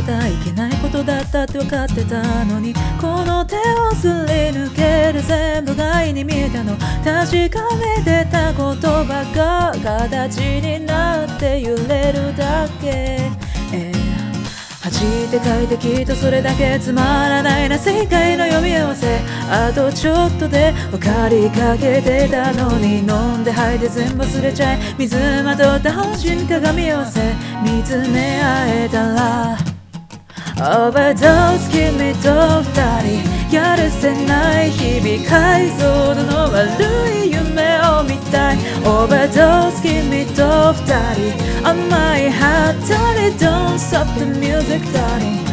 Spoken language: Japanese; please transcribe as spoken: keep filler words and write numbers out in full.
たいけないことだったって分かってたのに、この手をすり抜ける全部が意に見えたの。確かめてた言葉が形になって揺れるだけ、えー弾いて書いてきっとそれだけつまらないな世界の読み合わせ。あとちょっとで分かりかけてたのに、飲んで吐いて全部忘れちゃい、水まとった本心鏡合わせ見つめ合えたら、オーバードーズ君と二人やるせない日々、解像度の悪い夢を見たい。オーバードーズ君と二人甘いハートに Don't stop the music darling。